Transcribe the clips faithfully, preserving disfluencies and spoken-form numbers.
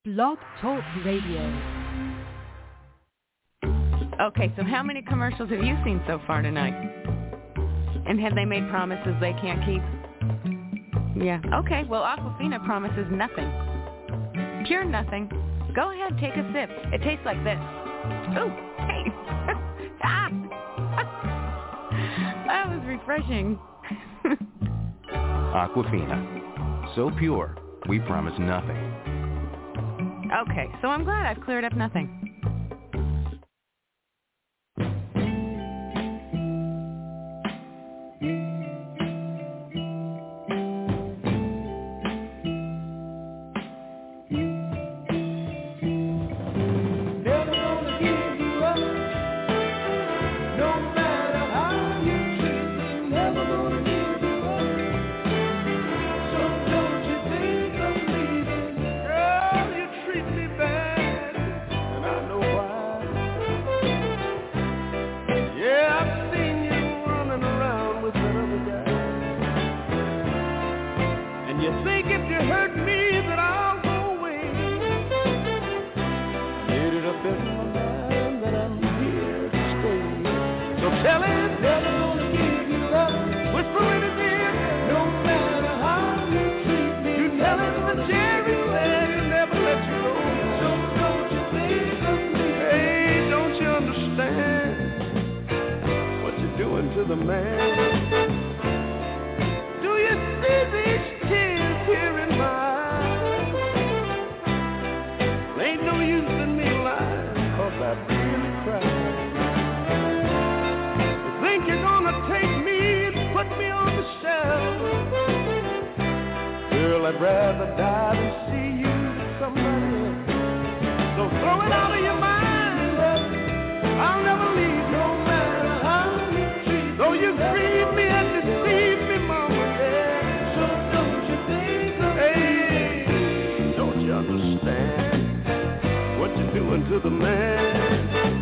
Blog Talk Radio. Okay, so how many commercials have you seen so far tonight? And have they made promises they can't keep? Yeah. Okay, well, Aquafina promises nothing. Pure nothing. Go ahead, take a sip. It tastes like this. Ooh, hey. ah. That was refreshing. Aquafina. So pure, we promise nothing. Okay, so I'm glad I've cleared up nothing. To the man, do you see these tears here in my eyes? Well, ain't no use in me lying, 'cause I really cried. You think you're gonna take me and put me on the shelf? Girl, I'd rather die than see you with somebody else. So throw it out of your mind, I'll never leave no matter how. Though you grieve me and deceive me, mama, yeah. So don't you think of me? Hey, don't you understand what you're doing to the man?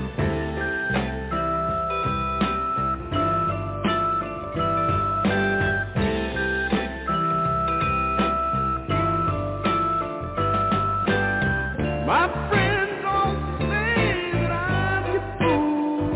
My friends all say that I'm your fool,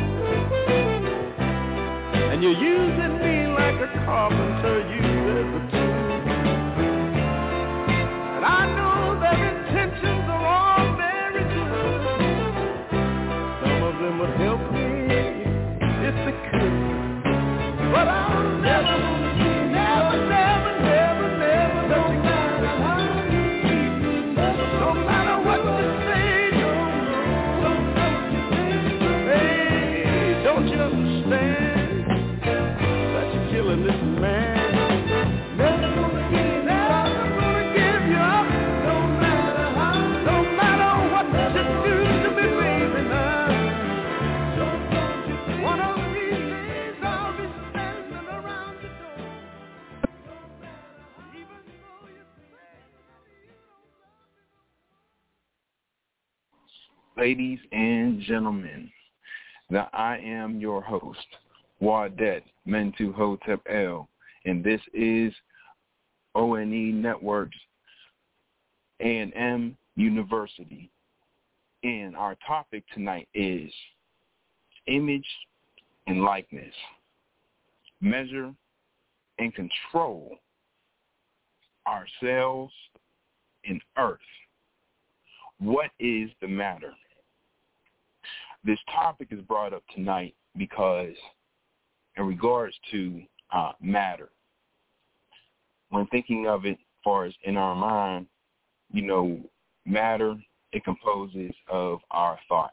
and you're using me like a carpenter uses a tool. And I know their intentions are all very good. Some of them would help me if they could. But I'll never, never, never, never, never, no matter how you treat me, no matter what you say, no, no, hey, don't you understand? Killing this man, never gonna give, never gonna give you up, no matter how, no matter what you do to me, baby. Now, one of these days I'll be standing around the door. Even though you say you don't. Ladies and gentlemen, now I am your host, Wadet Mentu Hotep L, and this is O N E Networks A and M University. And our topic tonight is image and likeness, measure and control ourselves in earth. What is the matter? This topic is brought up tonight because in regards to uh, matter, when thinking of it as far as in our mind, you know, matter, it composes of our thoughts.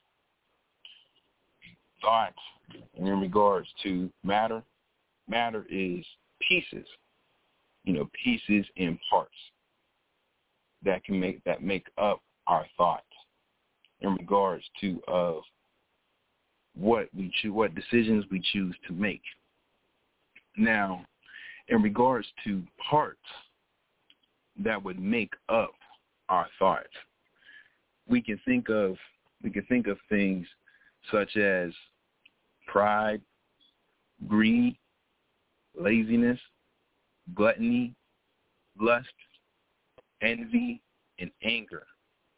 Thoughts, and in regards to matter, matter is pieces, you know, pieces and parts that can make, that make up our thoughts in regards to of what we choose, what decisions we choose to make. Now, in regards to parts that would make up our thoughts, we can think of we can think of things such as pride, greed, laziness, gluttony, lust, envy, and anger.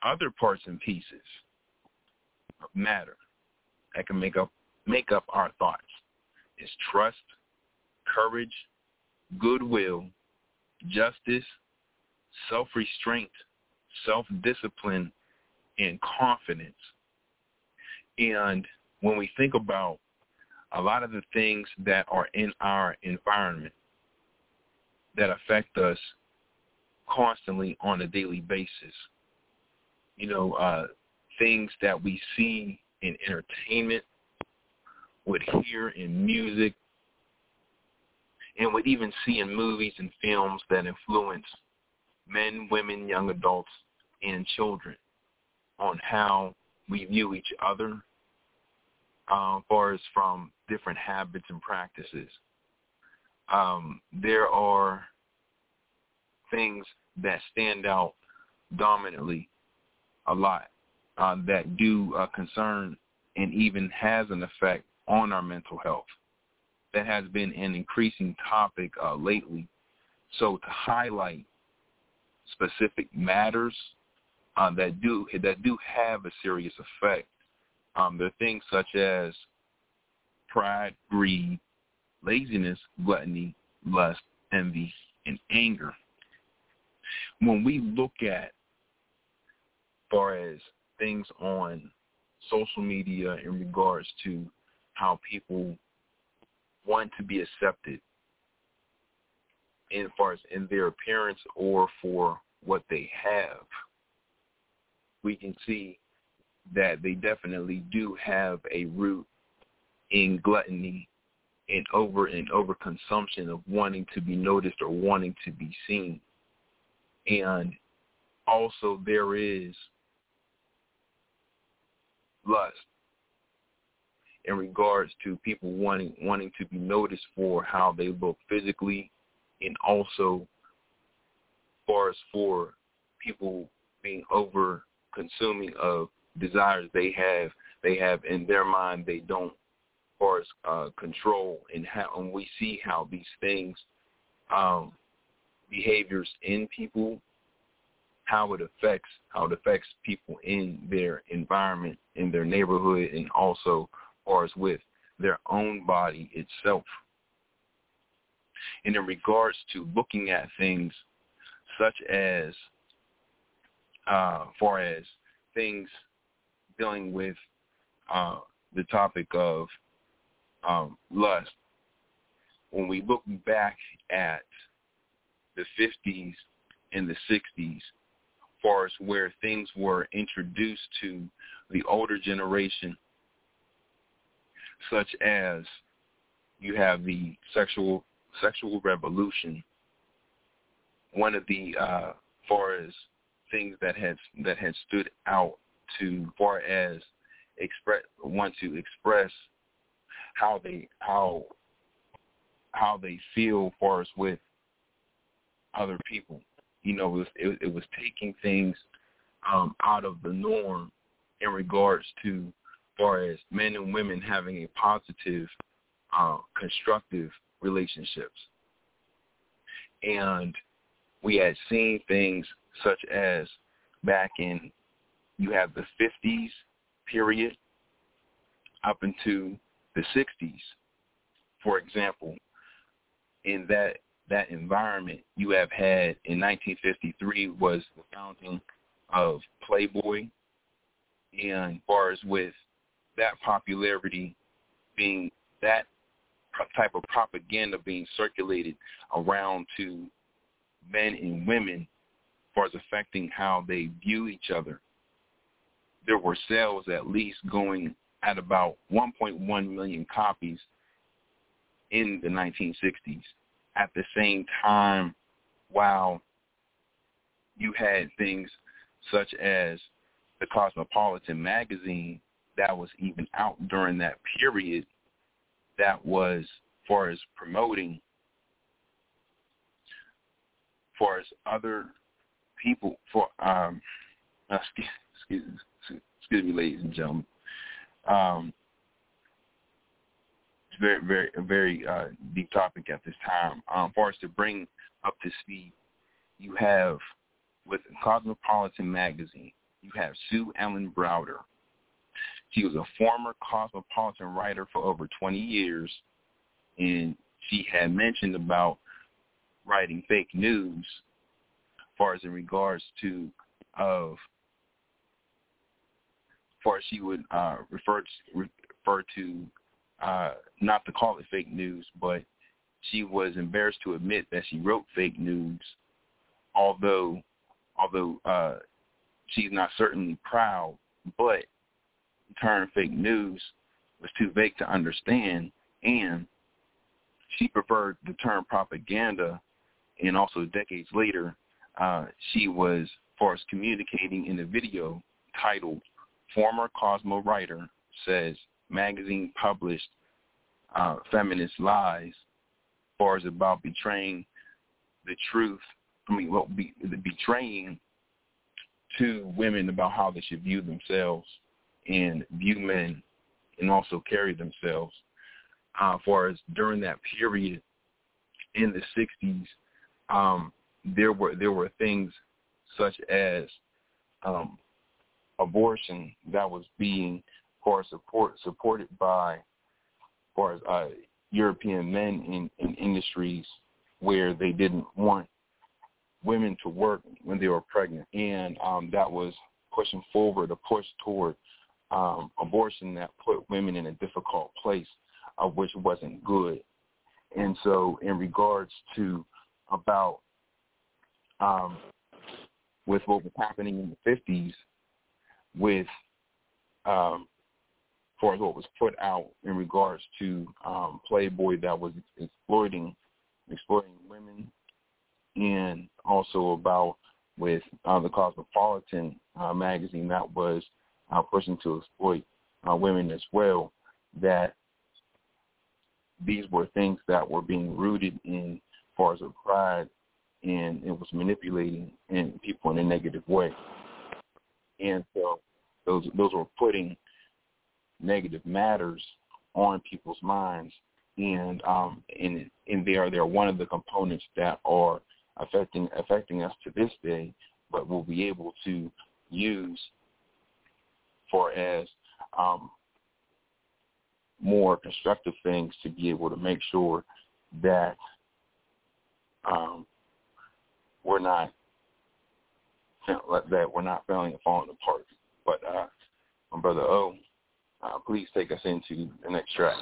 other parts and pieces of matter that can make up make up our thoughts is trust, courage, goodwill, justice, self-restraint, self-discipline, and confidence. And when we think about a lot of the things that are in our environment that affect us constantly on a daily basis, you know, uh, things that we see in entertainment, would hear in music, and would even see in movies and films that influence men, women, young adults, and children on how we view each other, uh, as far as from different habits and practices. Um, there are things that stand out dominantly a lot uh, that do uh, concern and even has an effect on our mental health. That has been an increasing topic uh, lately. So to highlight specific matters uh, that do that do have a serious effect, um, there are things such as pride, greed, laziness, gluttony, lust, envy, and anger. When we look at, as far as things on social media in regards to how people want to be accepted in far as in their appearance or for what they have, we can see that they definitely do have a root in gluttony and over and overconsumption of wanting to be noticed or wanting to be seen. And also there is lust in regards to people wanting wanting to be noticed for how they look physically, and also as far as for people being over consuming of desires they have they have in their mind they don't as far as uh, control, and how and we see how these things um, behaviors in people, how it affects how it affects people in their environment, in their neighborhood, and also or as with their own body itself. And in regards to looking at things such as, uh, far as things dealing with uh, the topic of um, lust, when we look back at the fifties and the sixties, far as where things were introduced to the older generation, such as you have the sexual sexual revolution. One of the uh, far as things that had that had stood out to far as express want to express how they how how they feel far as with other people. You know, it was, it, it was taking things um, out of the norm in regards to far as men and women having a positive, uh, constructive relationships. And we had seen things such as back in, you have the fifties period up into the sixties. For example, in that that environment, you have had in nineteen fifty-three was the founding of Playboy, and as far as with that popularity being that type of propaganda being circulated around to men and women as far as affecting how they view each other, there were sales at least going at about one point one million copies in the nineteen sixties. At the same time, while you had things such as the Cosmopolitan magazine that was even out during that period, that was, far as promoting, far as other people, for um, excuse, excuse, excuse me, ladies and gentlemen, um, it's very, very, a very uh, deep topic at this time. Um, for us to bring up to speed, you have with Cosmopolitan magazine, you have Sue Ellen Browder. She was a former Cosmopolitan writer for over twenty years, and she had mentioned about writing fake news as far as in regards to of as far as she would uh, refer to, refer to uh, not to call it fake news, but she was embarrassed to admit that she wrote fake news, although although uh, she's not certainly proud, but the term fake news was too vague to understand, and she preferred the term propaganda. And also decades later, uh, she was, as far as communicating in a video titled Former Cosmo Writer Says Magazine Published uh, Feminist Lies, as far as about betraying the truth, I mean, well, be, betraying to women about how they should view themselves and view men and also carry themselves. Uh, as far as during that period in the sixties, um, there were there were things such as um, abortion that was being, as far as support, supported by, as far as uh, European men in, in industries where they didn't want women to work when they were pregnant, and um, that was pushing forward a push toward um, abortion that put women in a difficult place, uh, which wasn't good. And so in regards to about um, with what was happening in the fifties with um, as far as what was put out in regards to um, Playboy that was exploiting exploiting women, and also about with uh, the Cosmopolitan uh, magazine that was uh, pushing to exploit uh, women as well, that these were things that were being rooted in as far as a pride, and it was manipulating in people in a negative way. And so those those were putting negative matters on people's minds, and um, and and they are they're one of the components that are affecting affecting us to this day, but we'll be able to use for as um, more constructive things to be able to make sure that um, we're not that we're not failing and falling apart. But uh, my brother O, uh, please take us into the next track.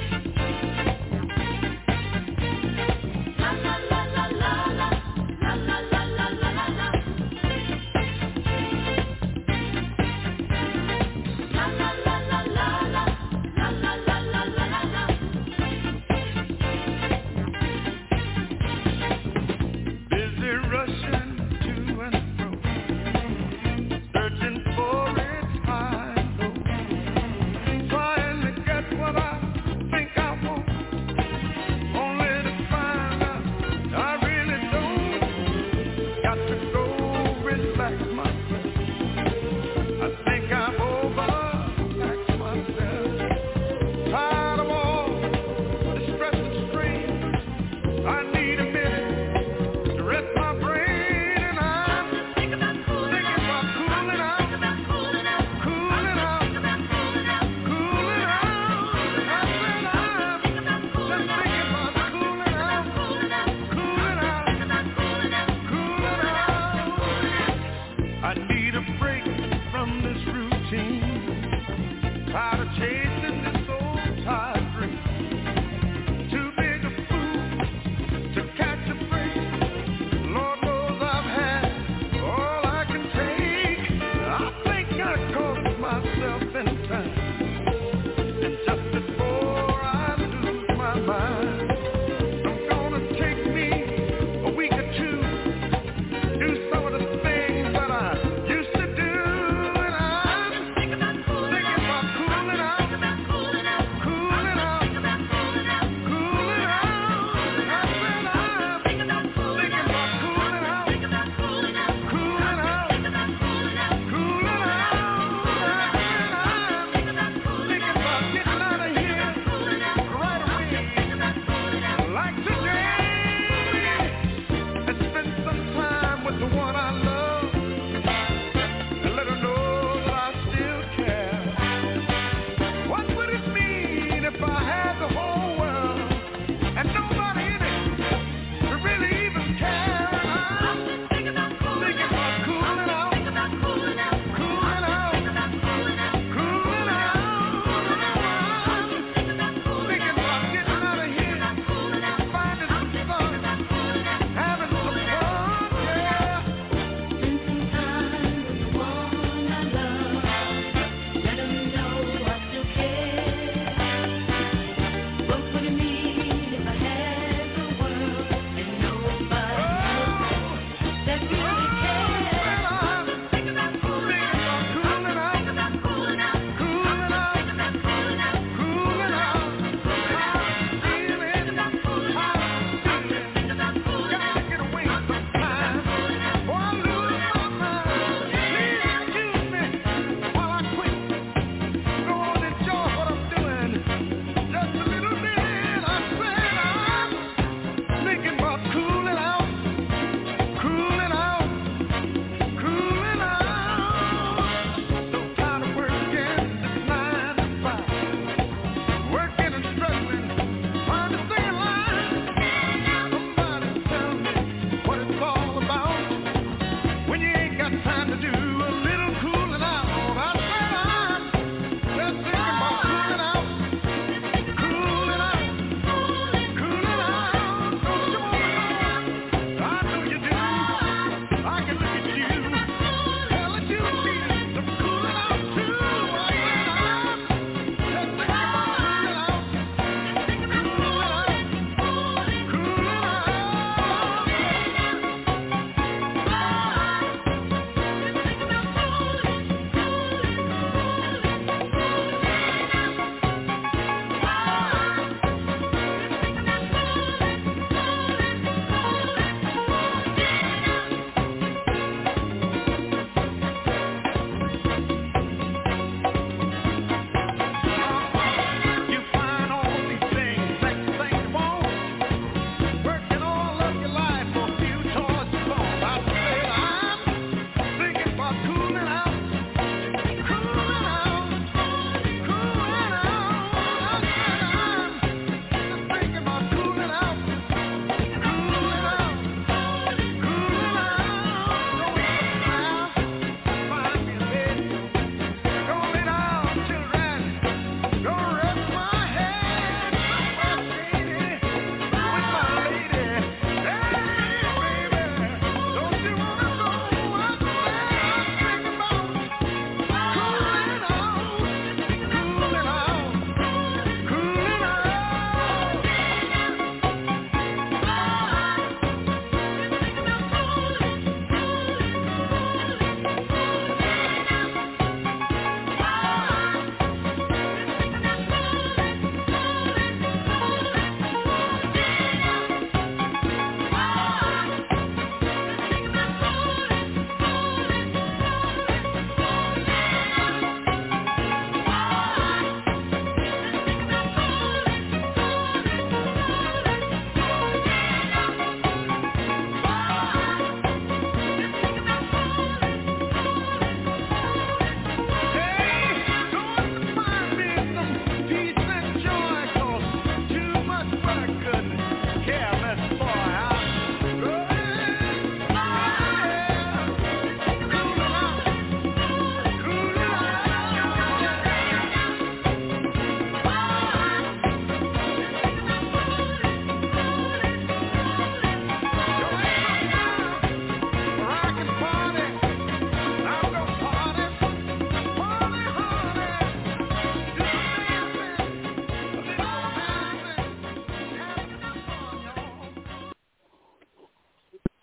La la la la la la.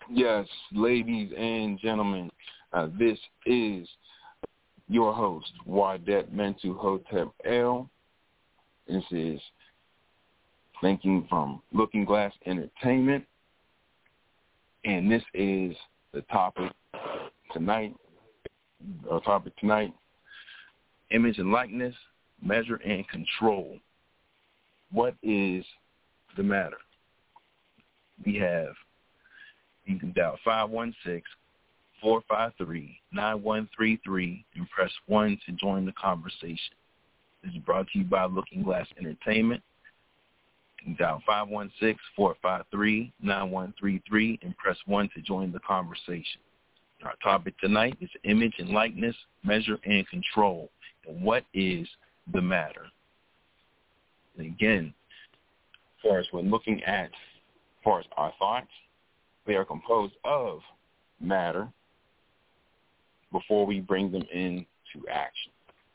Yes, ladies and gentlemen, uh, this is your host, Wadet Mentu Hotep L. This is thinking from Looking Glass Entertainment, and this is the topic tonight. Our topic tonight: image and likeness, measure and control. What is the matter? We have. You can dial five one six, four five three, nine one three three and press one to join the conversation. This is brought to you by Looking Glass Entertainment. You can dial five one six, four five three, nine one three three and press one to join the conversation. Our topic tonight is image and likeness, measure and control. And what is the matter? And again, as far as we're looking at, as far as our thoughts, they are composed of matter before we bring them into action.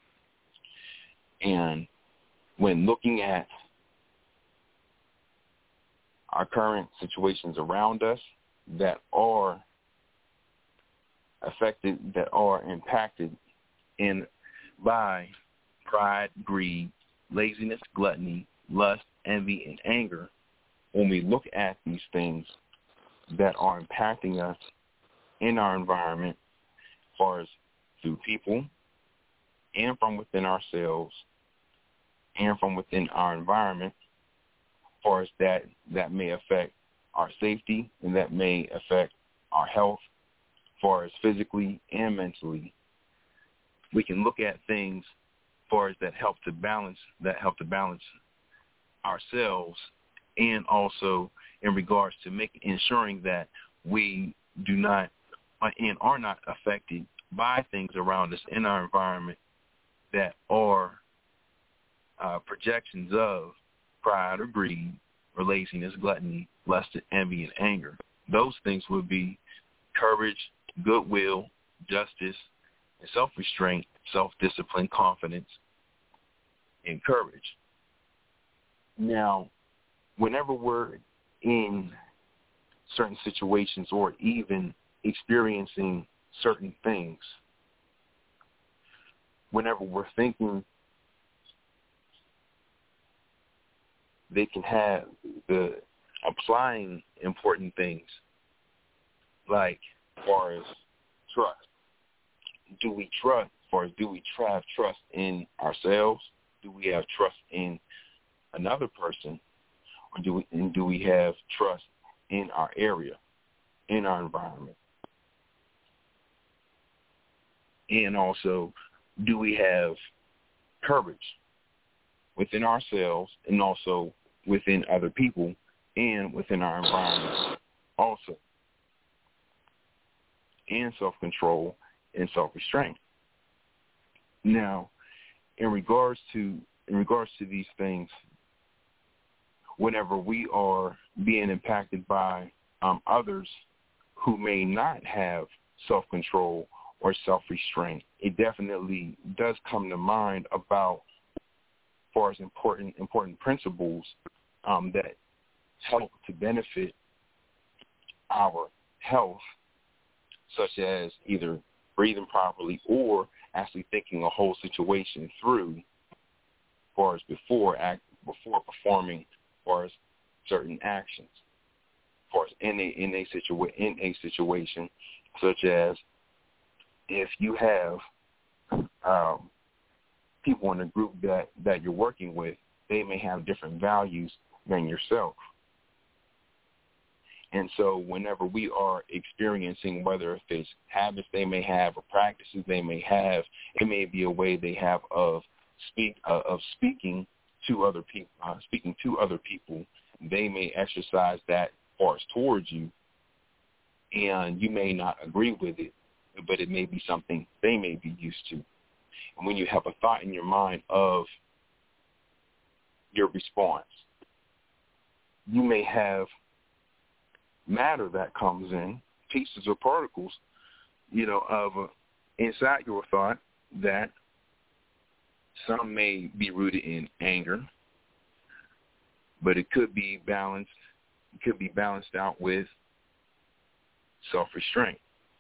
And when looking at our current situations around us that are affected, that are impacted in by pride, greed, laziness, gluttony, lust, envy, and anger, when we look at these things that are impacting us in our environment, as far as through people and from within ourselves and from within our environment, as far as that, that may affect our safety and that may affect our health, as far as physically and mentally, we can look at things as far as that help to balance, that help to balance ourselves, and also in regards to making ensuring that we do not and are not affected by things around us in our environment that are uh, projections of pride or greed or laziness, gluttony, lust, envy, and anger. Those things would be courage, goodwill, justice, and self-restraint, self-discipline, confidence, and courage. Now, whenever we're in certain situations or even experiencing certain things, whenever we're thinking they can have the applying important things like as far as trust. Do we trust, as far as do we have trust in ourselves? Do we have trust in another person? Or do we, and do we have trust in our area, in our environment? And also, do we have courage within ourselves and also within other people and within our environment also? And self-control and self-restraint. Now, in regards to in regards to these things, whenever we are being impacted by um, others who may not have self-control or self-restraint, it definitely does come to mind about as far as important important principles um, that help to benefit our health, such as either breathing properly or actually thinking a whole situation through as far as before act before performing as far as certain actions. As far as in a in a situa- in a situation, such as if you have um, people in a group that, that you're working with, they may have different values than yourself. And so whenever we are experiencing, whether if it's habits they may have or practices they may have, it may be a way they have of speak uh, of speaking to other people, uh, speaking to other people. They may exercise that as far as towards you, and you may not agree with it, but it may be something they may be used to. And when you have a thought in your mind of your response, you may have matter that comes in, pieces or particles, you know, of uh, inside your thought that some may be rooted in anger, but it could be balanced. It could be balanced out with self-restraint,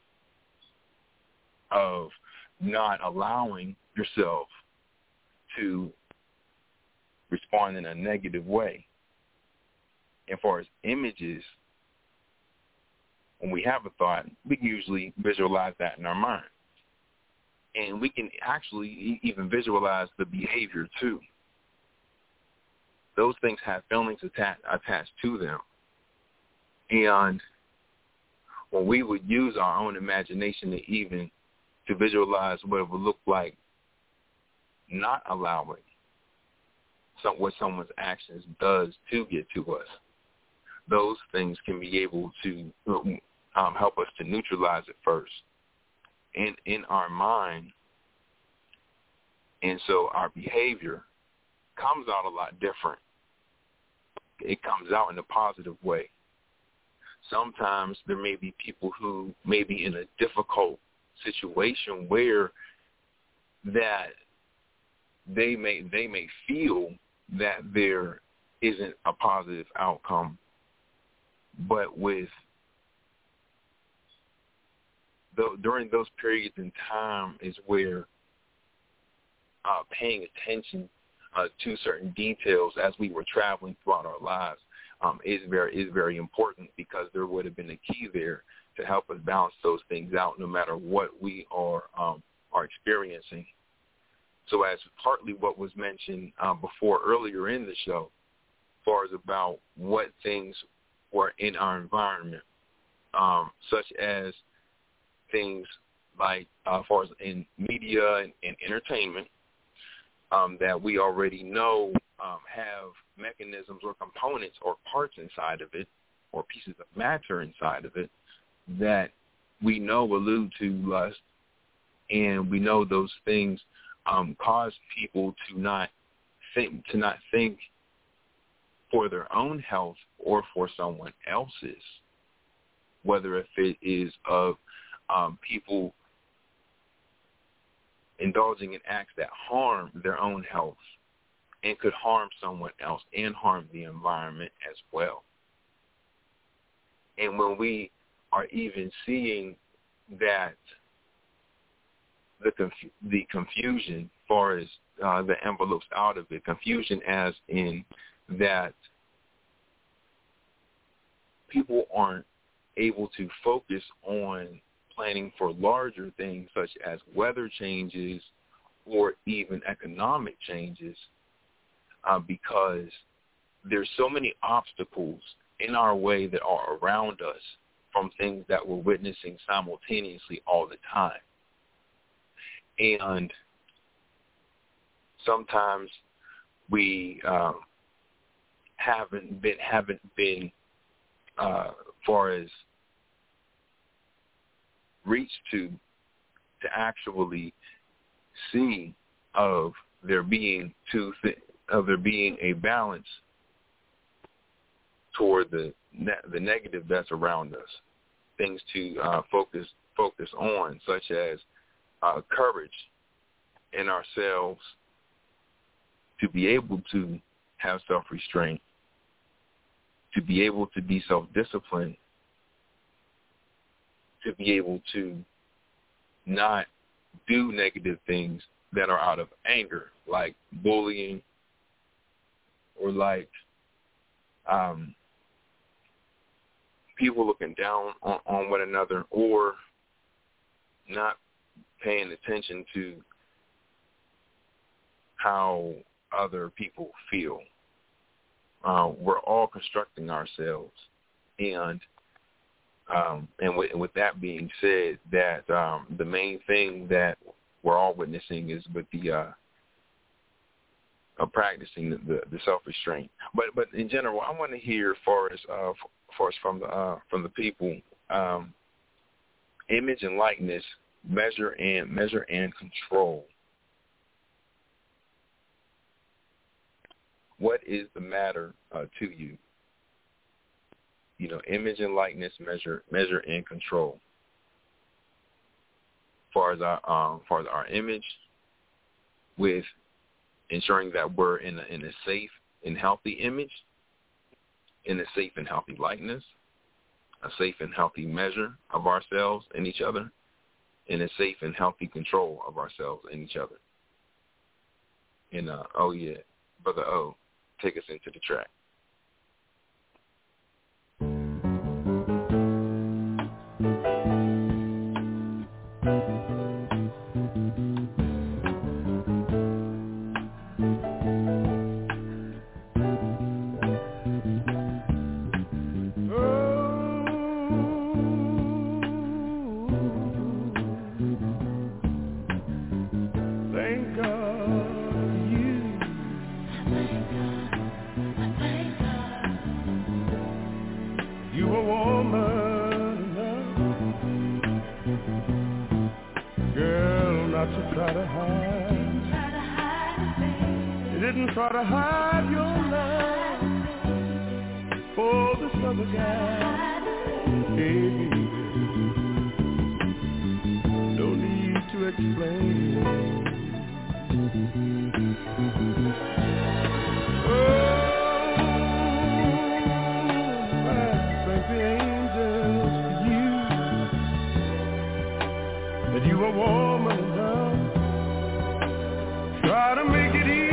of not allowing yourself to respond in a negative way. As far as images, when we have a thought, we usually visualize that in our mind. And we can actually even visualize the behavior too. Those things have feelings attached, attached to them. And when we would use our own imagination to even to visualize what it would look like not allowing some, what someone's actions does to get to us, those things can be able to um, help us to neutralize it first in, in our mind. And so our behavior comes out a lot different. It comes out in a positive way. Sometimes there may be people who may be in a difficult situation where that they may they may feel that there isn't a positive outcome, but with the, during those periods in time is where uh, paying attention uh, to certain details as we were traveling throughout our lives um, is very is very important, because there would have been a key there to help us balance those things out, no matter what we are um, are experiencing. So, as partly what was mentioned uh, before earlier in the show, as far as about what things were in our environment, um, such as things like uh, as far as in media and, and entertainment, um, that we already know um, have mechanisms or components or parts inside of it, or pieces of matter inside of it, that we know allude to lust, and we know those things um, cause people to not think to not think for their own health or for someone else's, whether if it is of um, people indulging in acts that harm their own health and could harm someone else and harm the environment as well. And when we are even seeing that the conf- the confusion as far as uh, the envelopes out of it, confusion as in that people aren't able to focus on planning for larger things such as weather changes or even economic changes, uh, because there's so many obstacles in our way that are around us from things that we're witnessing simultaneously all the time. And sometimes we um, haven't been haven't been uh, far as reached to to actually see of there being two th- of there being a balance toward the ne- the negative that's around us, things to uh, focus focus on, such as uh, courage in ourselves to be able to have self-restraint, to be able to be self-disciplined, to be able to not do negative things that are out of anger, like bullying or like um, people looking down on, on one another, or not paying attention to how other people feel. Uh, we're all constructing ourselves, and um, and with, with that being said, that um, the main thing that we're all witnessing is with the uh, uh, practicing the, the, the self-restraint. But but in general, I want to hear, as far as uh, far as from the uh, from the people, um, image and likeness, measure and measure and control. What is the matter uh, to you? You know, image and likeness, measure, measure and control. As far as our, um, as far as our image, with ensuring that we're in a, in a safe and healthy image, in a safe and healthy likeness, a safe and healthy measure of ourselves and each other, and a safe and healthy control of ourselves and each other. And, uh, oh, yeah, Brother O, take us into the track. Try to hide your love for this other guy. Hey, no need to explain. Oh, I thank the angels for you, that you are woman enough. Try to make it easy.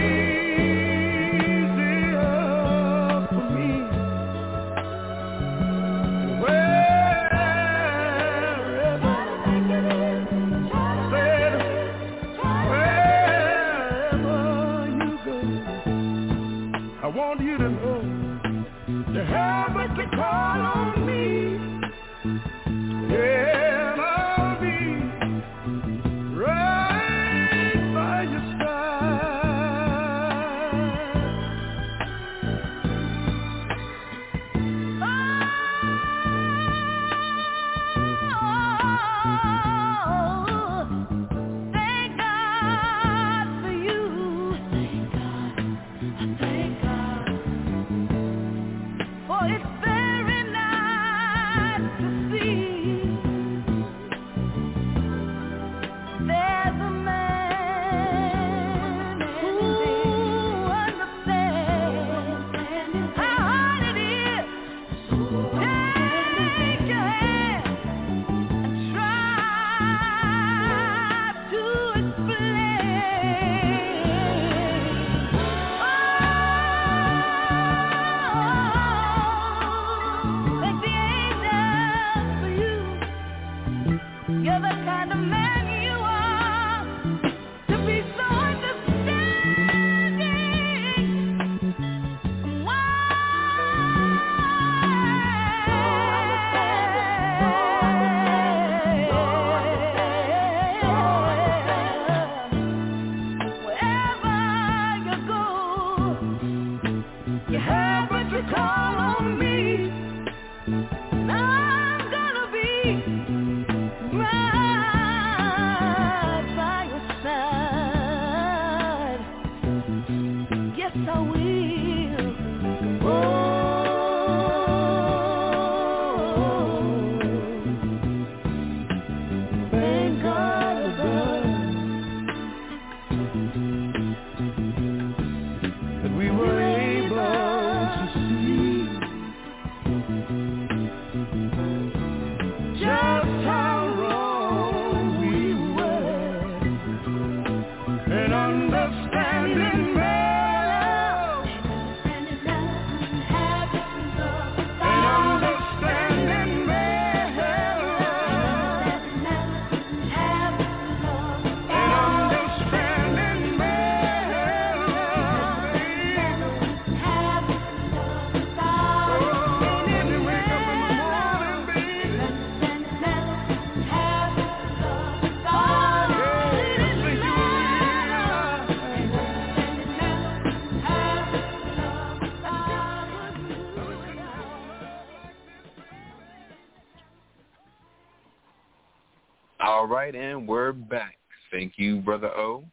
All right, and we're back. Thank you, Brother O,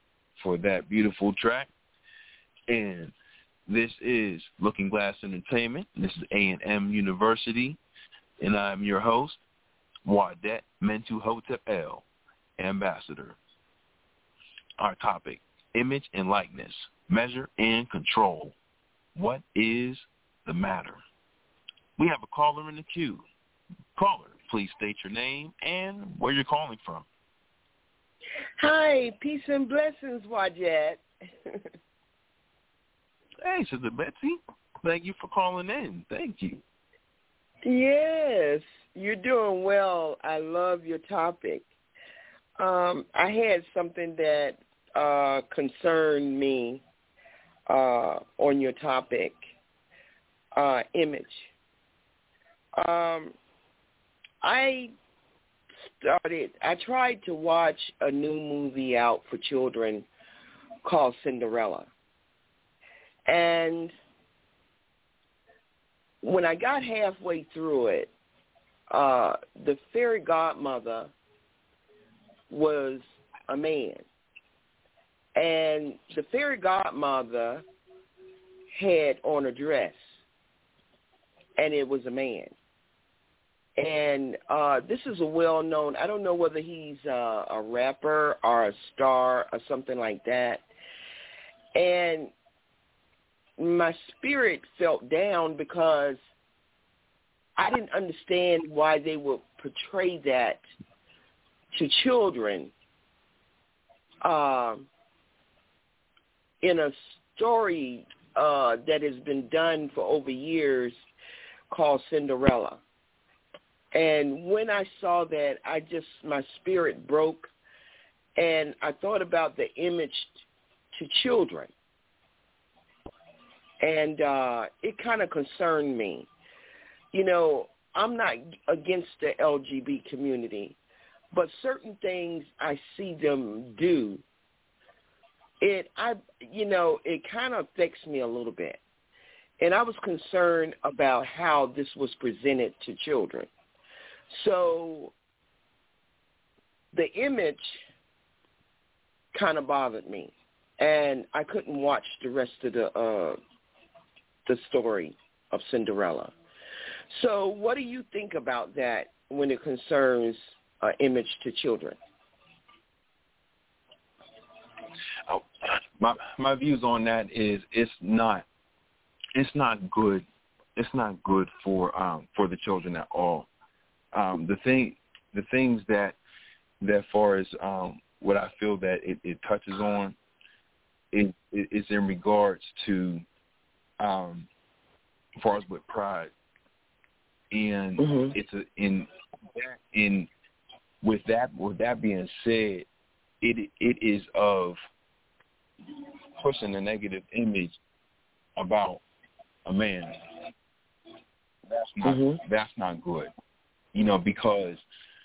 for that beautiful track. And this is Looking Glass Entertainment. This is A and M University, and I'm your host, Wadet Mentuhotep El, Ambassador. Our topic, image and likeness, measure and control. What is the matter? We have a caller in the queue. Caller, please state your name and where you're calling from. Hi, peace and blessings, Wajed. Hey, Sister Betsy. Thank you for calling in. Thank you. Yes, you're doing well. I love your topic. Um, I had something that uh, concerned me uh, on your topic, uh, image. Um, I started, I tried to watch a new movie out for children called Cinderella. And when I got halfway through it, uh, the fairy godmother was a man. And the fairy godmother had on a dress, and it was a man. And uh, this is a well-known, I don't know whether he's uh, a rapper or a star or something like that. And my spirit felt down because I didn't understand why they would portray that to children uh, in a story uh, that has been done for over years called Cinderella. And when I saw that, I just, my spirit broke, and I thought about the image to children. And uh, it kind of concerned me. You know, I'm not against the L G B T community, but certain things I see them do, it, I, you know, it kind of affects me a little bit. And I was concerned about how this was presented to children. So the image kind of bothered me, and I couldn't watch the rest of the uh, the story of Cinderella. So what do you think about that when it concerns uh, image to children? Oh, my my views on that is it's not it's not good. It's not good for um, for the children at all. Um, the thing, the things that, that far as um, what I feel that it, it touches on, is it, is in regards to, um, as far as with pride, and mm-hmm. it's a, in in with that with that being said, it it is of pushing a negative image about a man. That's not mm-hmm. that's not good. You know, because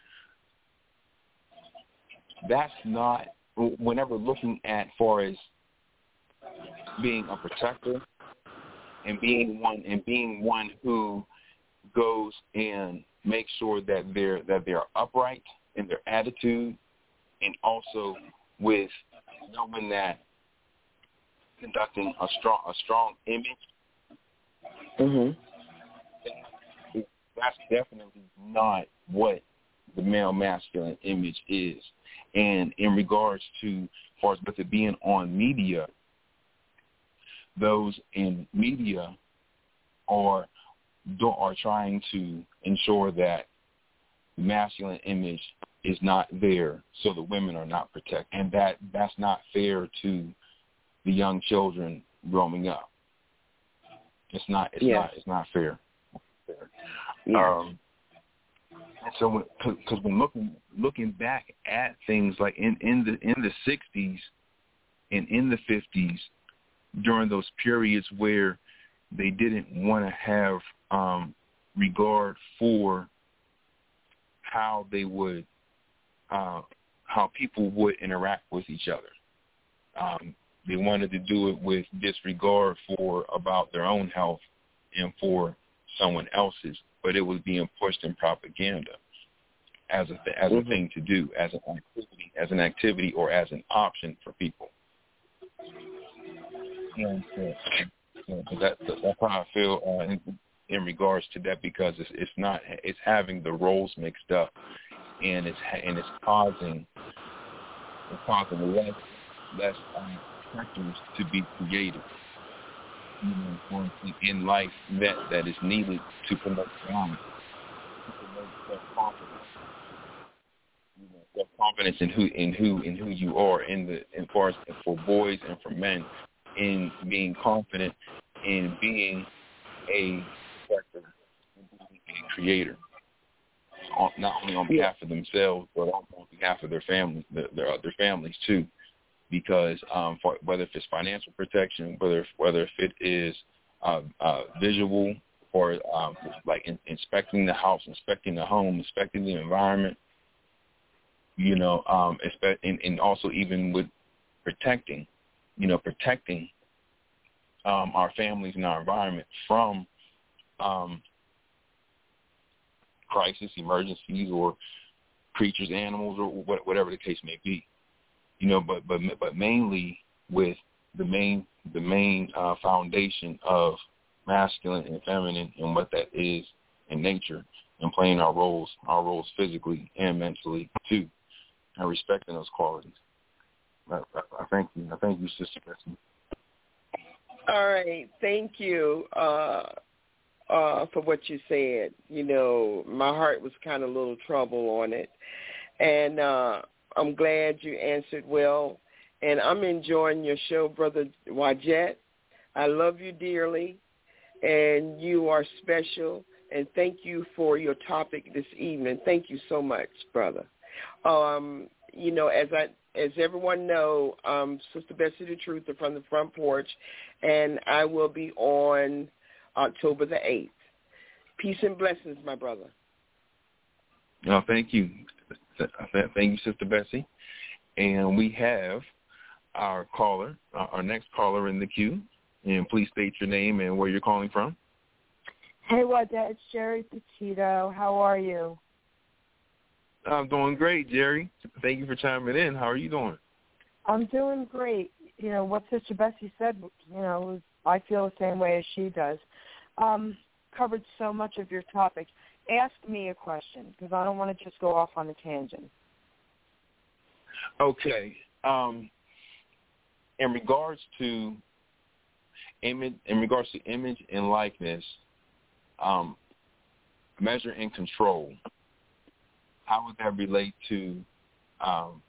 that's not, whenever looking at far as being a protector and being one and being one who goes and makes sure that they're that they're upright in their attitude, and also with knowing that conducting a strong a strong image. Mm-hmm. That's definitely not what the male masculine image is. And in regards to, as far as with it being on media, those in media are are trying to ensure that the masculine image is not there, so the women are not protected, and that that's not fair to the young children growing up. It's not. It's yes. not. It's not fair. Yeah. Um, so, because when, when looking looking back at things like in, in the in the sixties and in the fifties, during those periods where they didn't want to have um, regard for how they would uh, how people would interact with each other, um, they wanted to do it with disregard for about their own health and for someone else's, but it was being pushed in propaganda as a as a mm-hmm. thing to do, as an activity, as an activity, or as an option for people. And so, so that, that's how I feel uh, in, in regards to that, because it's, it's not it's having the roles mixed up, and it's and it's causing it's causing less less um, factors to be created. You know, in life that, that is needed to promote balance, to promote confidence in who in who in who you are in the in far as for boys and for men in being confident in being a a creator, not only on behalf of themselves but also on behalf of their family, their their families too. Because um, for, whether if it's financial protection, whether whether if it is uh, uh, visual or um, like in, inspecting the house, inspecting the home, inspecting the environment, you know, um, and, and also even with protecting, you know, protecting um, our families and our environment from um, crisis, emergencies, or creatures, animals, or whatever the case may be. You know, but but but mainly with the main the main uh, foundation of masculine and feminine and what that is in nature, and playing our roles our roles physically and mentally too, and respecting those qualities. I, I, I thank you. I thank you, Sister Betsy. All right, thank you uh, uh, for what you said. You know, my heart was kind of a little trouble on it, and. Uh, I'm glad you answered well, and I'm enjoying your show, Brother Wajet. I love you dearly, and you are special, and thank you for your topic this evening. Thank you so much, brother. Um, you know, as I as everyone know, um, Sister Betsy the Truther from the Front Porch, and I will be on October the eighth. Peace and blessings, my brother. No, thank you. Thank you, Sister Betsy. And we have our caller, our next caller in the queue. And please state your name and where you're calling from. Hey, Wajet, it's Jerry Petito. How are you? I'm doing great, Jerry. Thank you for chiming in. How are you doing? I'm doing great. You know, what Sister Betsy said, you know, I feel the same way as she does. Um, covered so much of your topic. Ask me a question, because I don't want to just go off on a tangent. Okay. Um, in regards to image, in regards to image and likeness, um, measure and control, how would that relate to, um,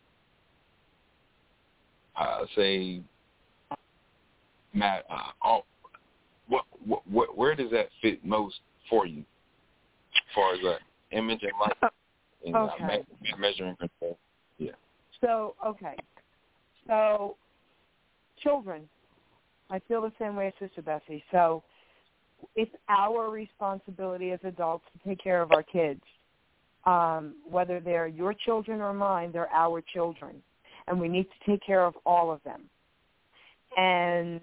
uh, say, Matt? Uh, all, what, what, what, where does that fit most for you? As far as uh, image and likeness, and okay. uh, measure and control. Yeah. So, okay. So, children, I feel the same way as Sister Betsy. So, it's our responsibility as adults to take care of our kids. Um, whether they're your children or mine, they're our children. And we need to take care of all of them. And,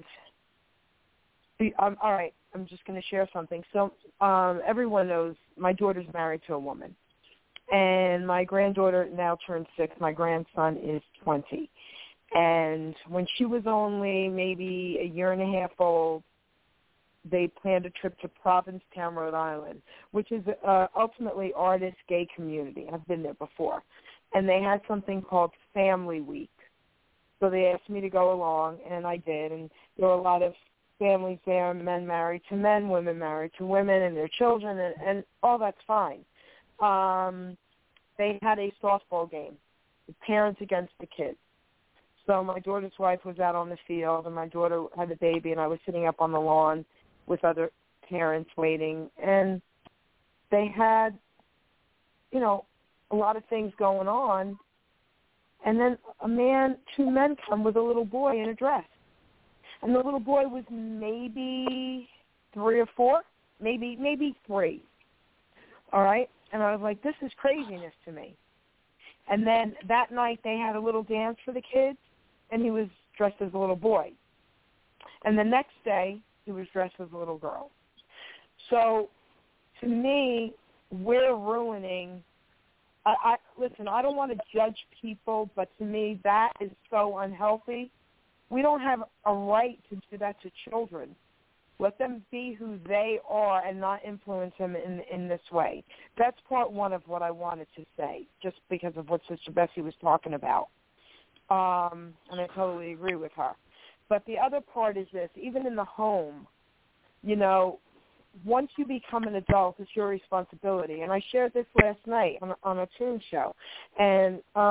the, um, all right, I'm just going to share something. So um, everyone knows my daughter's married to a woman. And my granddaughter now turned six. My grandson is twenty. And when she was only maybe a year and a half old, they planned a trip to Provincetown, Rhode Island, which is uh, ultimately artist gay community. I've been there before. And they had something called Family Week. So they asked me to go along, and I did. And there were a lot of families there, men married to men, women married to women, and their children, and, and all that's fine. Um, they had a softball game, the parents against the kids. So my daughter's wife was out on the field, and my daughter had a baby, and I was sitting up on the lawn with other parents waiting. And they had, you know, a lot of things going on. And then a man, two men come with a little boy in a dress. And the little boy was maybe three or four, maybe maybe three. All right? And I was like, this is craziness to me. And then that night they had a little dance for the kids, and he was dressed as a little boy. And the next day he was dressed as a little girl. So to me, we're ruining I, I listen, I don't want to judge people, but to me that is so unhealthy. We don't have a right to do that to children. Let them be who they are and not influence them in in this way. That's part one of what I wanted to say, just because of what Sister Betsy was talking about. Um, and I totally agree with her. But the other part is this, even in the home, you know, once you become an adult, it's your responsibility. And I shared this last night on, on a Tune show. And um,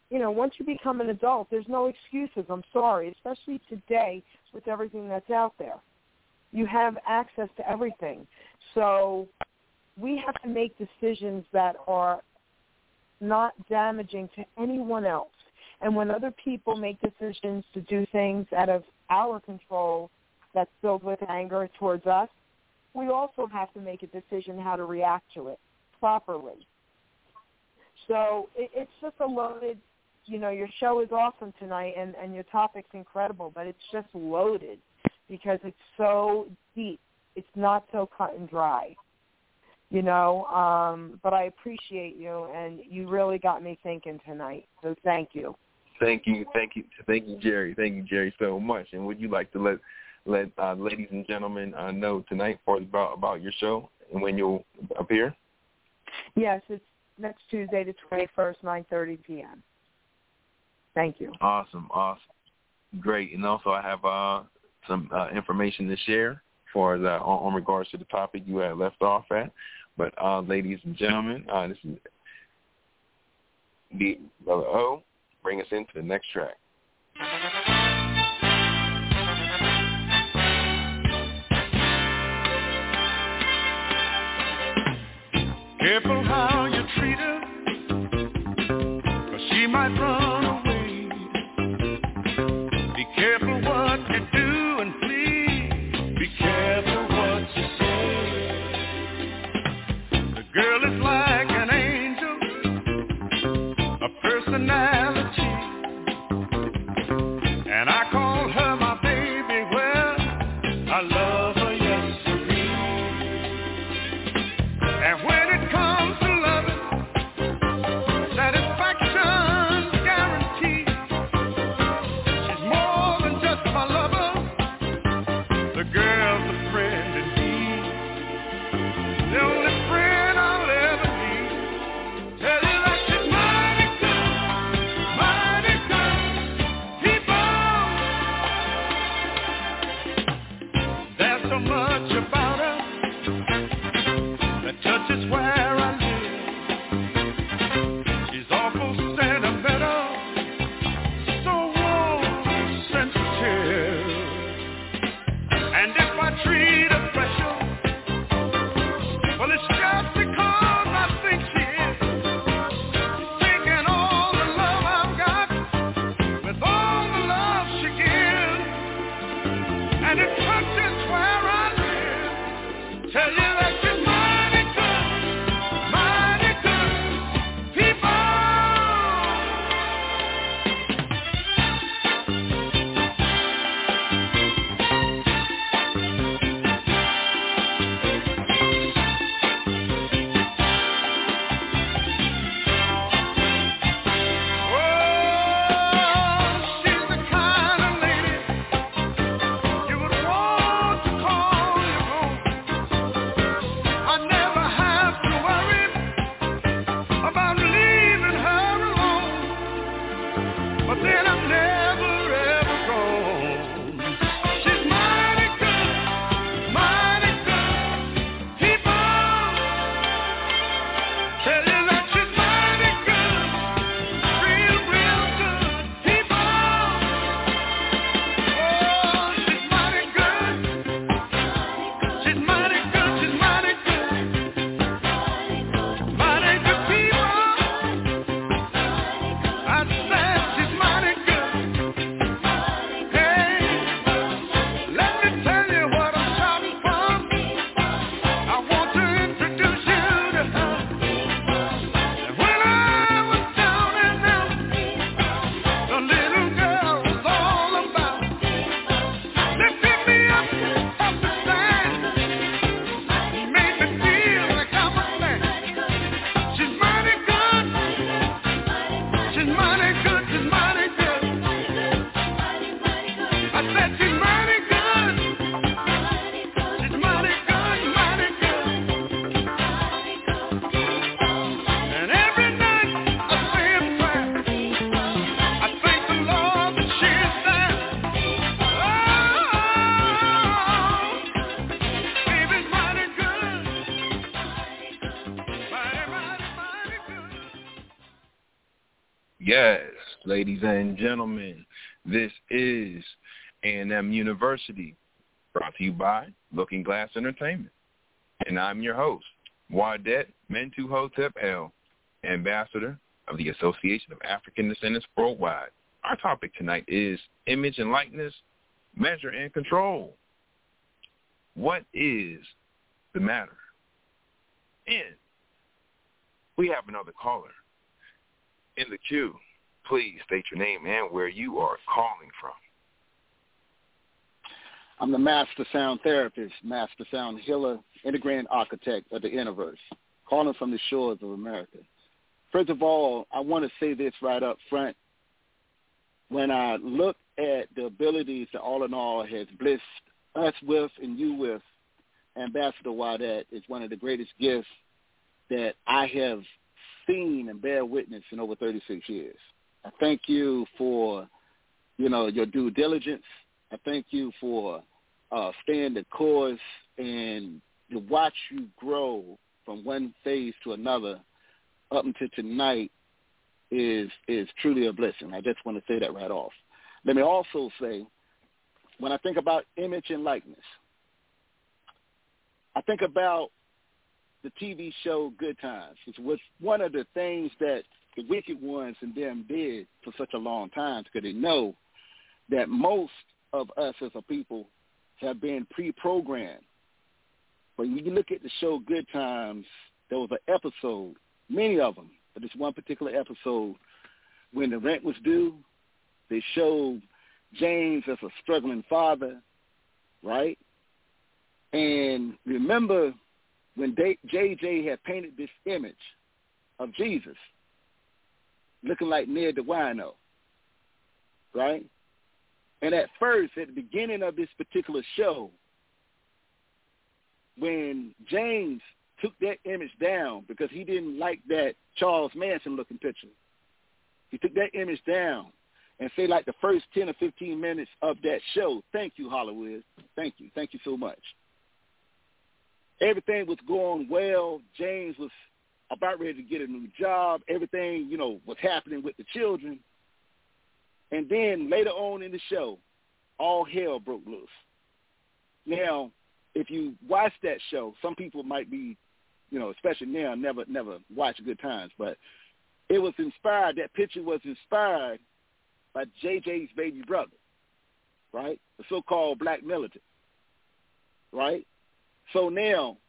you know, once you become an adult, there's no excuses. I'm sorry, especially today with everything that's out there. You have access to everything. So we have to make decisions that are not damaging to anyone else. And when other people make decisions to do things out of our control that's filled with anger towards us, we also have to make a decision how to react to it properly. So it, it's just a loaded, you know, your show is awesome tonight, and, and your topic's incredible, but it's just loaded because it's so deep. It's not so cut and dry, you know, um, but I appreciate you, and you really got me thinking tonight, so thank you. Thank you, thank you, thank you, Jerry. Thank you, Jerry, so much. And would you like to let let uh, ladies and gentlemen uh, know tonight for about about your show and when you'll appear? Yes, it's next Tuesday, the twenty-first, nine thirty p.m. Thank you. Awesome, awesome, great. And also, I have uh, some uh, information to share for the on, on regards to the topic you had left off at. But uh, ladies and gentlemen, uh, this is the Brother O. Bring us into the next track. Careful how you treat her, 'cause she might run away. Be careful what you do, and please be careful what you say. The girl is like an angel, a personality, and I call her my baby. Well, I love her, yes, sirree. And when it comes to loving, satisfaction's guaranteed. She's more than just my lover. The girl's a friend indeed. The only friend I'll ever need. Tell you that she's mighty good, mighty good people. There's so much about her that touches where I live. She's awful sentimental, so warm, sensitive. And if I treat her special, well, it's just because I think she is. Taking all the love I've got with all the love she gives, and it touches where I live. Tell you that she's mighty good, mighty good people. Oh, she's the kind of lady you would want to call your own. I never have to worry about leaving her alone, but then I'm never ever wrong. She's mighty good, mighty good people. Tell you that she's mighty good, real, real good people. Oh, she's mighty good. She's mighty good, she's mighty good. Mighty good people. I said she's mighty good. Hey, let me tell you what I'm shouting from. I want to introduce you to her. And when I was down and out, the little girl was all about. Lifted me up off the sand, made me feel like I'm a man. She's mighty good. She's mighty good. She's mighty good. I said she's mighty good. She's mighty good, mighty good. And every night I say a prayer. I thank the Lord that she is there. Oh, baby's mighty good. Mighty, mighty, mighty good. Yes, ladies and gentlemen, this is A and M University, brought to you by Looking Glass Entertainment. And I'm your host, Wadet Mentuhotep El, Ambassador of the Association of African Descendants Worldwide. Our topic tonight is image and likeness, measure and control. What is the matter? And we have another caller in the queue. Please state your name and where you are calling from. I'm the Master Sound Therapist, Master Sound Healer, and the Grand Architect of the Universe, calling from the shores of America. First of all, I want to say this right up front. When I look at the abilities that All in All has blessed us with and you with, Ambassador Wadet is one of the greatest gifts that I have seen and bear witness in over thirty-six years. I thank you for, you know, your due diligence. I thank you for uh, staying the course and to watch you grow from one phase to another up until tonight is is truly a blessing. I just want to say that right off. Let me also say, when I think about image and likeness, I think about the T V show Good Times, which was one of the things that the wicked ones and them did for such a long time, because they know that most of us as a people have been pre-programmed. But when you look at the show Good Times, there was an episode, many of them, but this one particular episode, when the rent was due, they showed James as a struggling father, right? And remember when J J had painted this image of Jesus looking like Ned the Wino, right? And at first, at the beginning of this particular show, when James took that image down because he didn't like that Charles Manson-looking picture, he took that image down and say like the first ten or fifteen minutes of that show, thank you, Hollywood, thank you, thank you so much. Everything was going well. James was about ready to get a new job. Everything, you know, was happening with the children. And then later on in the show, all hell broke loose. Now, if you watch that show, some people might be, you know, especially now, never never watch Good Times, but it was inspired, that picture was inspired by J J's baby brother, right? The so-called black militant, right? So now,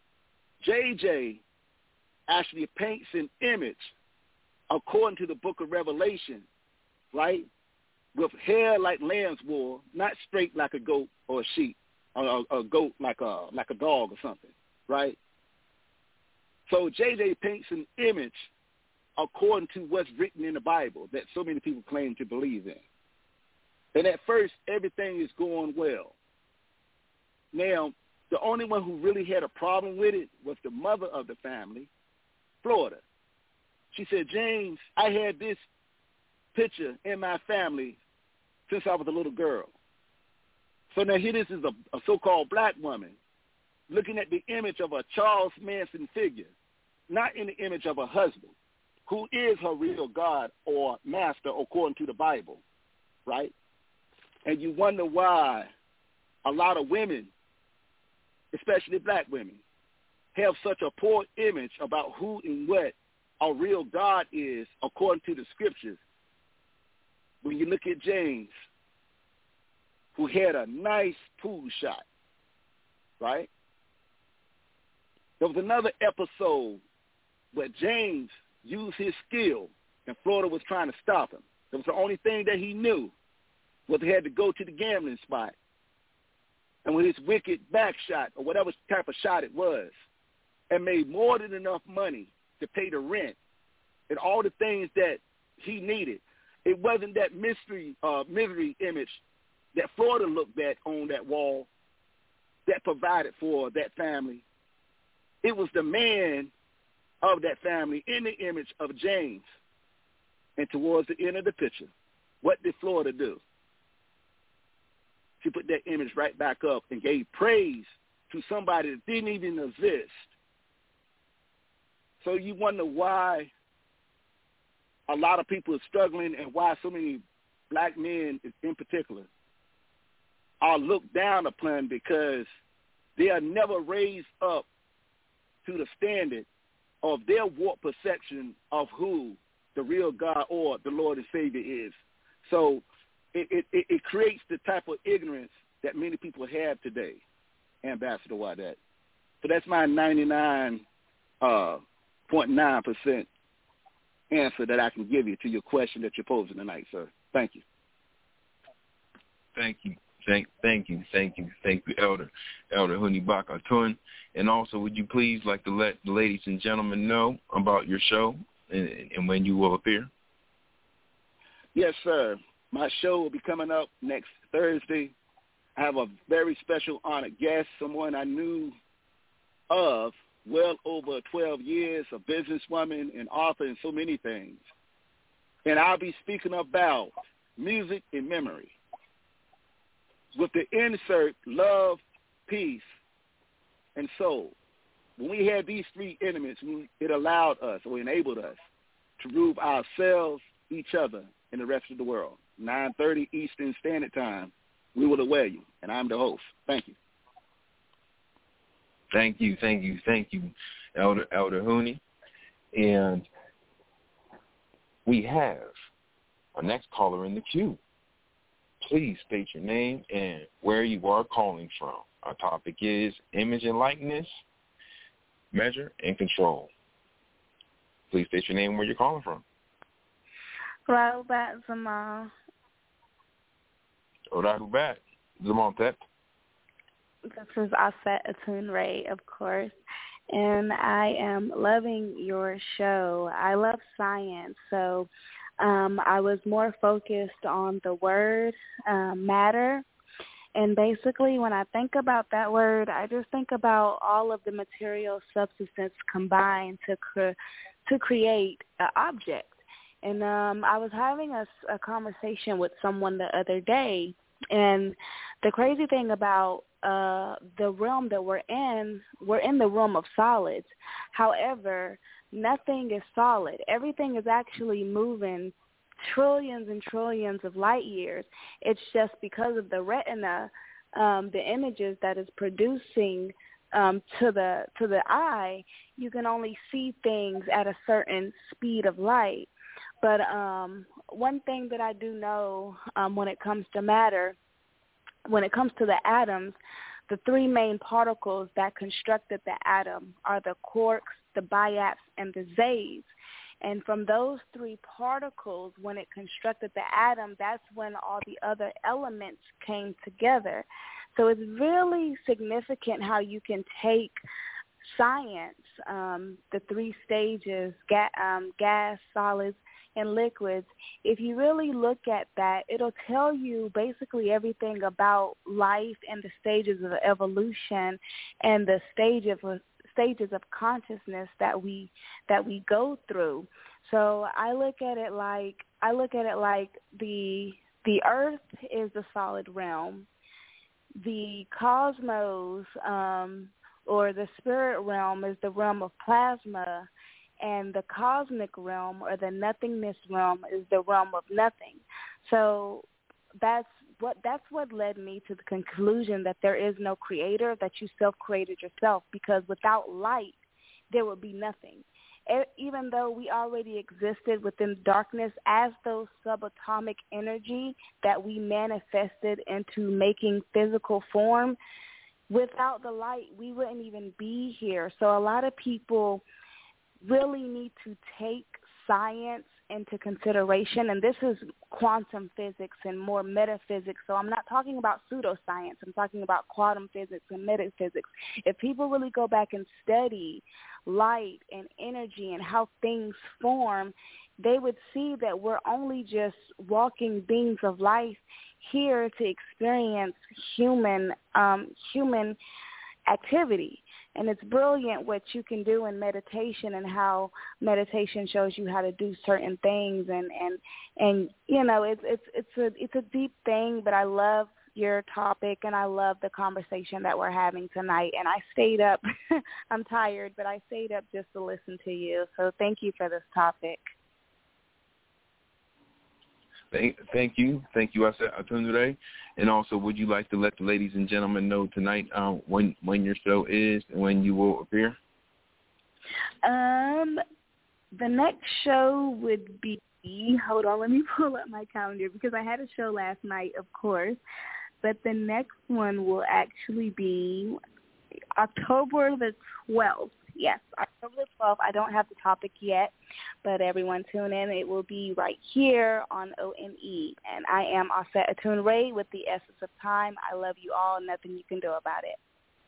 J J actually paints an image according to the book of Revelation, right, with hair like lamb's wool, not straight like a goat or a sheep, or a, a goat like a like a dog or something, right? So J J paints an image according to what's written in the Bible that so many people claim to believe in. And at first, everything is going well. Now, the only one who really had a problem with it was the mother of the family, Florida. She said, James, I had this picture in my family since I was a little girl. So now here this is a, a so-called black woman looking at the image of a Charles Manson figure, not in the image of a husband, who is her real God or master according to the Bible, right? And you wonder why a lot of women, especially black women, have such a poor image about who and what a real God is according to the scriptures. When you look at James, who had a nice pool shot, right? There was another episode where James used his skill and Florida was trying to stop him. That was the only thing that he knew, was he had to go to the gambling spot. And with his wicked back shot, or whatever type of shot it was, and made more than enough money to pay the rent and all the things that he needed. It wasn't that mystery, uh, misery image that Florida looked at on that wall that provided for that family. It was the man of that family in the image of James. And towards the end of the picture, what did Florida do? She put that image right back up and gave praise to somebody that didn't even exist. So you wonder why a lot of people are struggling and why so many black men in particular are looked down upon because they are never raised up to the standard of their warped perception of who the real God or the Lord and Savior is. So it, it, it creates the type of ignorance that many people have today, Ambassador Wadat. So that's my ninety-nine point nine percent answer that I can give you to your question that you're posing tonight, sir. Thank you. Thank you. Thank, thank you, thank you, thank you, Elder, Elder Hunibak Atun. And also, would you please like to let the ladies and gentlemen know about your show and, and when you will appear? Yes, sir. My show will be coming up next Thursday. I have a very special honored guest, someone I knew of well over twelve years, a businesswoman and author and so many things. And I'll be speaking about music and memory, with the insert love, peace, and soul. When we had these three elements, it allowed us or enabled us to rule ourselves, each other, and the rest of the world. nine thirty Eastern Standard Time. We will aware you, and I'm the host. Thank you. Thank you, thank you, thank you, Elder Elder Huni. And we have our next caller in the queue. Please state your name and where you are calling from. Our topic is image and likeness, measure and control. Please state your name and where you're calling from. Rahubat Zamal. Rahubat Zamal Tep. This is Aset Atun Ray, of course, and I am loving your show. I love science, so um, I was more focused on the word uh, matter. And basically, when I think about that word, I just think about all of the material substances combined to cre- to create an object. And um, I was having a, a conversation with someone the other day, and the crazy thing about uh, the realm that we're in, we're in the realm of solids. However, nothing is solid. Everything is actually moving trillions and trillions of light years. It's just because of the retina, um, the images that is producing um, to the to the eye, you can only see things at a certain speed of light. But um, one thing that I do know um, when it comes to matter, when it comes to the atoms, the three main particles that constructed the atom are the quarks, the biaps, and the zays. And from those three particles, when it constructed the atom, that's when all the other elements came together. So it's really significant how you can take science, um, the three stages, ga- um, gas, solids, and liquids. If you really look at that, it'll tell you basically everything about life and the stages of evolution and the stage of stages of consciousness that we that we go through. So I look at it like I look at it like the the earth is the solid realm, the cosmos um, or the spirit realm is the realm of plasma, and the cosmic realm or the nothingness realm is the realm of nothing. So that's what that's what led me to the conclusion that there is no creator, that you self-created yourself, because without light, there would be nothing. Even though we already existed within darkness as those subatomic energy that we manifested into making physical form, without the light, we wouldn't even be here. So a lot of people really need to take science into consideration, and this is quantum physics and more metaphysics. So I'm not talking about pseudoscience. I'm talking about quantum physics and metaphysics. If people really go back and study light and energy and how things form, they would see that we're only just walking beings of life here to experience human um, human activity. And it's brilliant what you can do in meditation and how meditation shows you how to do certain things. And, and, and you know, it's, it's, it's, a, it's a deep thing, but I love your topic and I love the conversation that we're having tonight. And I stayed up. I'm tired, but I stayed up just to listen to you. So thank you for this topic. Thank, thank you. Thank you, Atunde. And also, would you like to let the ladies and gentlemen know tonight um, when when your show is and when you will appear? Um, the next show would be, hold on, let me pull up my calendar because I had a show last night, of course. But the next one will actually be October the twelfth. Yes, October the twelfth. I don't have the topic yet, but everyone tune in. It will be right here on O N E. And I am Aset Atunde with the Essence of Time. I love you all. Nothing you can do about it.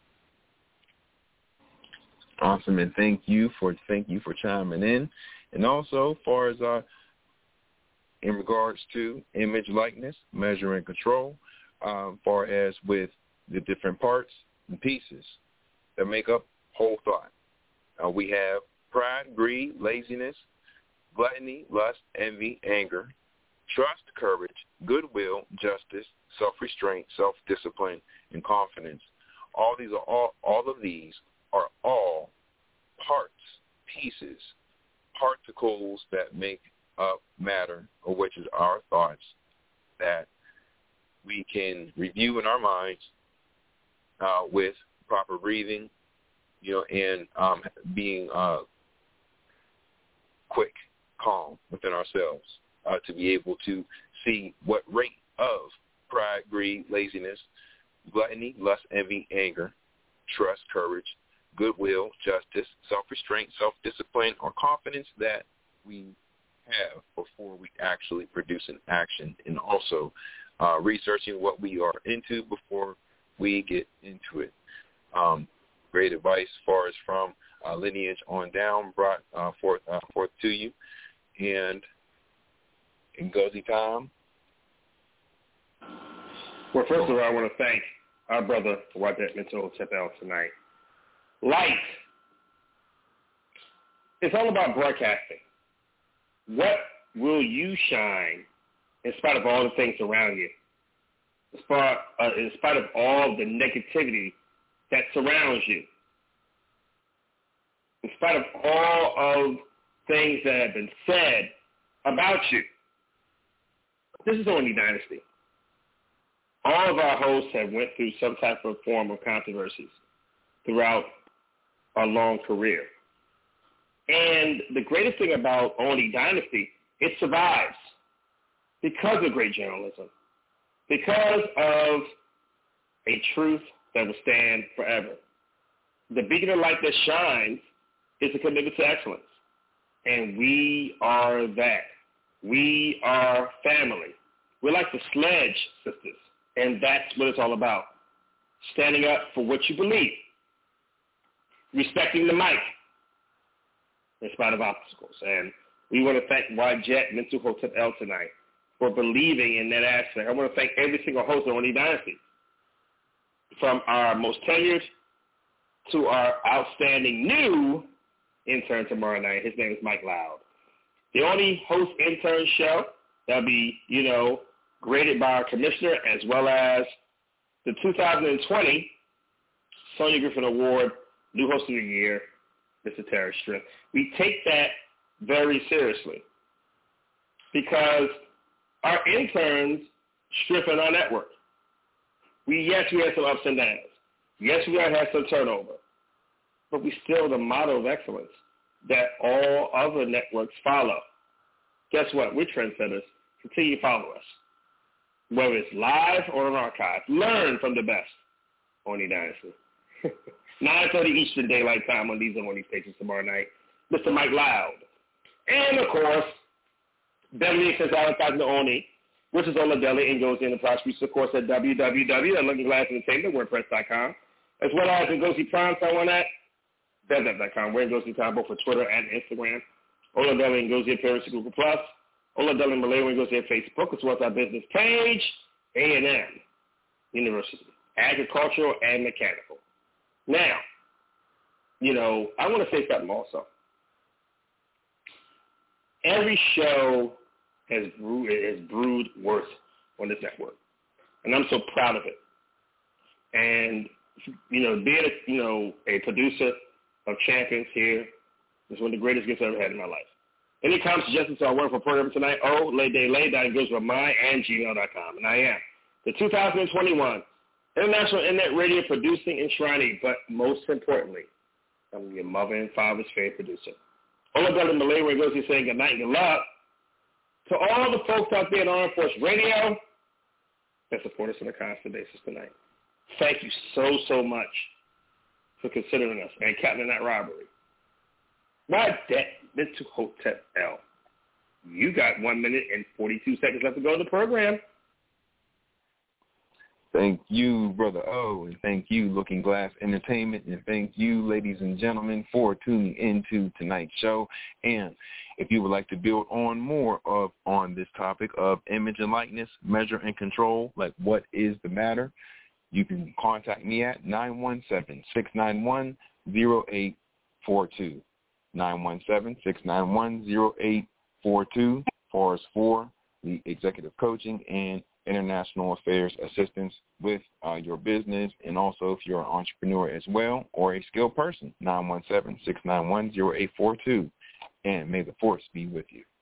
Awesome, and thank you for thank you for chiming in. And also, as far as uh, in regards to image likeness, measure and control, um, far as with the different parts and pieces that make up whole thought. Uh, we have pride, greed, laziness, gluttony, lust, envy, anger, trust, courage, goodwill, justice, self-restraint, self-discipline, and confidence. All these are all. All of these are all parts, pieces, particles that make up matter, or which is our thoughts that we can review in our minds uh, with proper breathing, you know, and um, being uh, quick, calm within ourselves uh, to be able to see what rate of pride, greed, laziness, gluttony, lust, envy, anger, trust, courage, goodwill, justice, self-restraint, self-discipline, or confidence that we have before we actually produce an action, and also uh, researching what we are into before we get into it. Um, great advice as far as from uh, lineage on down brought uh, forth, uh, forth to you. And in Ngozi time. Well, first of all, I want to thank our brother Wadet Mental Tepel tonight. Light. It's all about broadcasting. What will you shine in spite of all the things around you? In spite, uh, in spite of all the negativity that surrounds you? In spite of all of things that have been said about you? This is O N E Dynasty. All of our hosts have went through some type of form of controversies throughout our long career. And the greatest thing about O N E Dynasty, it survives because of great journalism, because of a truth that will stand forever. The beacon of light that shines is a commitment to excellence. And we are that. We are family. We're like the Sledge Sisters. And that's what it's all about. Standing up for what you believe. Respecting the mic in spite of obstacles. And we want to thank Wajet Mentu Hotep El tonight for believing in that aspect. I want to thank every single host of O N E Dynasty, from our most tenured to our outstanding new intern tomorrow night. His name is Mike Loud. The only host intern show that'll be, you know, graded by our commissioner, as well as the two thousand twenty Sonia Griffin Award New Host of the Year, Mister Terry Strick. We take that very seriously because our interns strengthen our network. We, yes, we had some ups and downs. Yes, we have had some turnover. But we still the model of excellence that all other networks follow. Guess what? We're trendsetters. Continue to follow us. Whether it's live or an archive. Learn from the best. O N E Dynasty. nine thirty Eastern Daylight Time on these O N E stations tomorrow night. Mister Mike Loud. And, of course, Beverly Extensive Advertising to O N E, which is Ola Deli and goes in the prosecution, of course, at w w w dot looking glass entertainment wordpress dot com, as well as Ngozi Prime someone at dev dot com. We're Ngozi Prime both for Twitter and Instagram. Ola Deli and Ngozi appearance to Google Plus. Ola Deli and Malay and Ngozi at Facebook, as well as our business page, A and M University, agricultural and mechanical. Now, you know, I want to say something also. Every show has brewed, has brewed worth on this network, and I'm so proud of it. And you know, being a, you know a producer of Champions here is one of the greatest gifts I've ever had in my life. Any comments, suggestions to our wonderful program tonight? Oh, lay day lay that goes with my and gmail dot com. And I am the two thousand twenty-one International Internet Radio Producing and Shriney, but most importantly, I'm your mother and father's favorite producer. Ola brother Malay where he goes, he's saying good night and good luck to all the folks out there in Armed Force Radio that support us on a constant basis tonight. Thank you so, so much for considering us and captaining that robbery. Why that Mental Hotep L? You got one minute and forty-two seconds left to go to the program. Thank you, Brother O, and thank you, Looking Glass Entertainment, and thank you, ladies and gentlemen, for tuning into tonight's show. And if you would like to build on more of on this topic of image and likeness, measure and control, like what is the matter, you can contact me at nine one seven, six nine one, zero eight four two. nine one seven, six nine one, zero eight four two for us for the executive coaching and international affairs assistance with uh, your business, and also if you're an entrepreneur as well or a skilled person, nine one seven, six nine one, zero eight four two. And may the force be with you.